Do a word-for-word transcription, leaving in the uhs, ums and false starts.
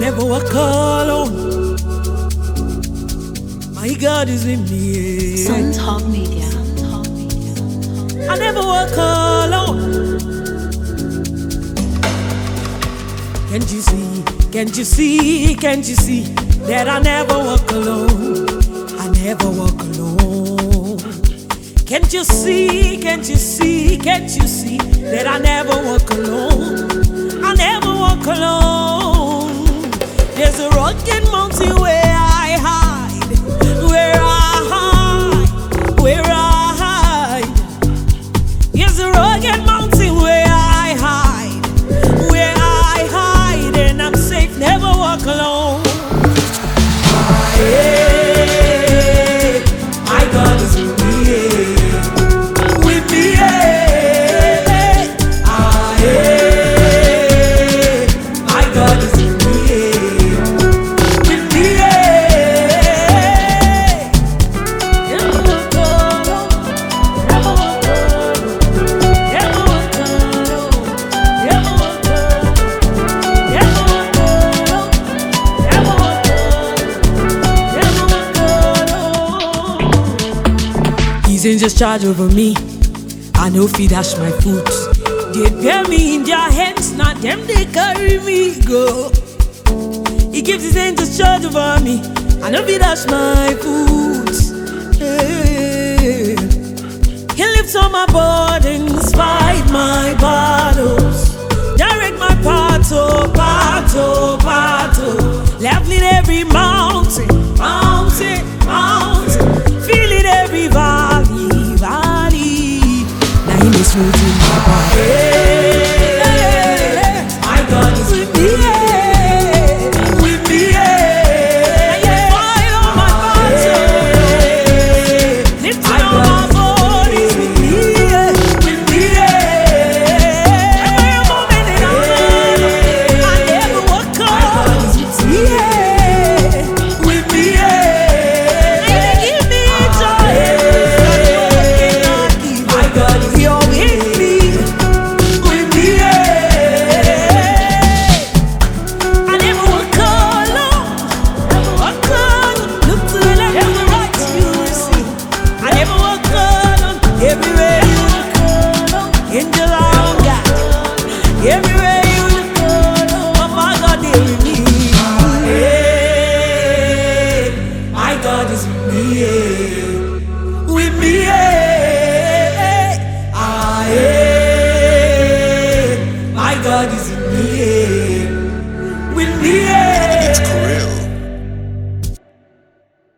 never walk alone. My God is with me. Sun Talk Media. I never walk alone. Can't you see? Can't you see? Can't you see that I never walk alone? I never walk alone. Can't you see? Can't you see? Can't you see that I never walk alone? I never walk alone. There's a rugged mountain where I hide, where I hide, where I hide. There's a rugged mountain where I hide, where I hide, and I'm safe. Never walk alone. Yeah. My God is with me, yeah. With me, yeah. Ah, yeah. My God is with me, yeah. With me, yeah. Never walk alone. Never walk alone. Never walk alone. Never walk alone. Never walk alone. Never walk alone. Never walk alone. He's in just charge over me. I know if he dash my foot. They bear me in their hands, not them they carry me go. He gives his angels charge over me. I know if he dash my foot. Hey. He lifts all my burdens, fight my battles, direct my path, oh, path, oh, path, oh. Leveling every mountain, mountain, mountain, feeling every valley, valley. Now he makes me to my body. My God is with me, yeah. With me, yeah. Now you fight all my battles, lifting all my bodies with me, yeah. With me, yeah. Every moment that I'm I never walk alone. Yeah. With me, yeah. And you give me joy. My God is you're with me. With me, yeah. I never walk alone. Never walk alone. Look to the left and the right, you will see. I never walk alone. Everywhere you look, angel on God. Everywhere you look, oh my God, they with me. Hey, my God is with me, yeah. With me, yeah. Ah, yeah. My God is with me, yeah. With me, yeah. It's Krill.